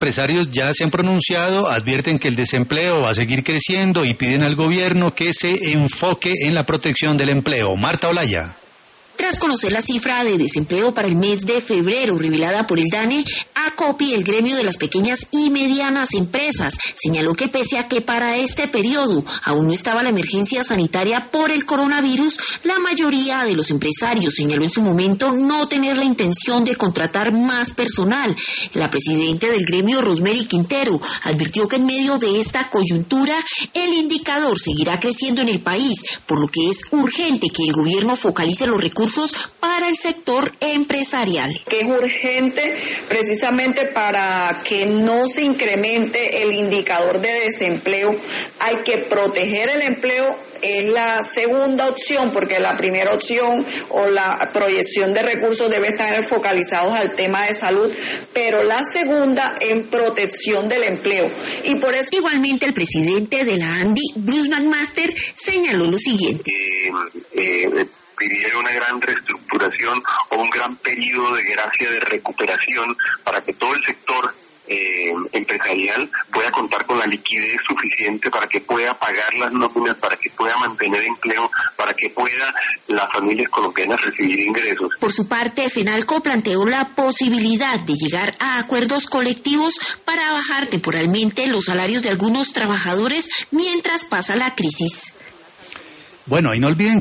empresarios ya se han pronunciado, advierten que el desempleo va a seguir creciendo y piden al gobierno que se enfoque en la protección del empleo. Marta Olaya. Tras conocer la cifra de desempleo para el mes de febrero revelada por el DANE, ACOPI, el gremio de las pequeñas y medianas empresas, señaló que pese a que para este periodo aún no estaba la emergencia sanitaria por el coronavirus, la mayoría de los empresarios señaló en su momento no tener la intención de contratar más personal. La presidenta del gremio, Rosemary Quintero, advirtió que en medio de esta coyuntura el indicador seguirá creciendo en el país, por lo que es urgente que el gobierno focalice los recursos para el sector empresarial. Que es urgente precisamente para que no se incremente el indicador de desempleo. Hay que proteger el empleo, es la segunda opción, porque la primera opción o la proyección de recursos debe estar focalizados al tema de salud, pero la segunda en protección del empleo. Y por eso igualmente el presidente de la ANDI, Bruce McMaster, señaló lo siguiente. Diría una gran reestructuración o un gran periodo de gracia de recuperación para que todo el sector empresarial pueda contar con la liquidez suficiente para que pueda pagar las nóminas, para que pueda mantener empleo, para que pueda las familias colombianas recibir ingresos. Por su parte, FENALCO planteó la posibilidad de llegar a acuerdos colectivos para bajar temporalmente los salarios de algunos trabajadores mientras pasa la crisis. Bueno, y no olviden